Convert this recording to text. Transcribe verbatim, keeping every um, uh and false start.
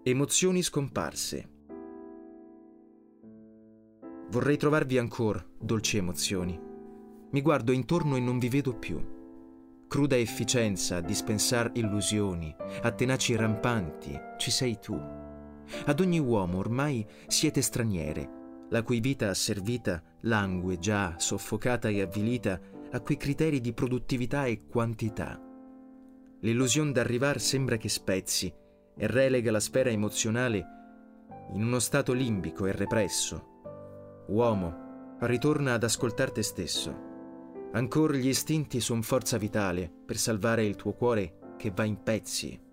Emozioni scomparse. Vorrei trovarvi ancora, dolci emozioni. Mi guardo intorno e non vi vedo più. Cruda efficienza a dispensar illusioni, a tenaci rampanti, ci sei tu. Ad ogni uomo ormai siete straniere, la cui vita asservita langue già, soffocata e avvilita a quei criteri di produttività e quantità. L'illusion d'arrivar sembra che spezzi e relega la sfera emozionale in uno stato limbico e represso. Uomo, ritorna ad ascoltar te stesso. Ancor gli istinti son forza vitale per salvare il tuo cuore che va in pezzi.